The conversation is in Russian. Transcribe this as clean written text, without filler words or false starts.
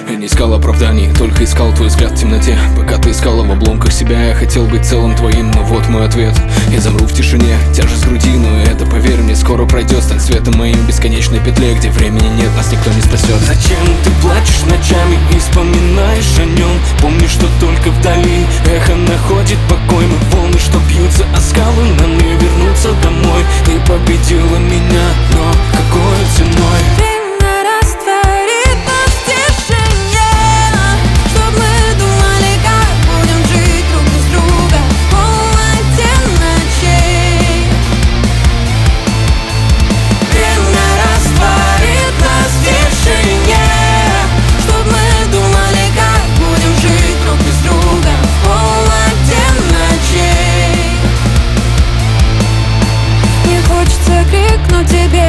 Я не искал оправданий, только искал твой взгляд в темноте. Пока ты искала в обломках себя, я хотел быть целым твоим, но вот мой ответ. Я замру в тишине, тяжесть в груди, но это, поверь мне, скоро пройдет. Стань светом моим в бесконечной петле, где времени нет, нас никто не спасет. Зачем ты плачешь ночами и вспоминаешь о нем? Помни, что только вдали эхо находит покой. Мы волны, что бьются о скалы, нам не вернуться домой. Ты победила меня, но какой ценой? Время растворит нас в тишине, чтоб мы думали, как будем жить друг без друга в полноте ночей. Время растворит нас в тишине, чтоб мы думали, как будем жить друг без друга в полноте ночей. Не хочется крикнуть тебе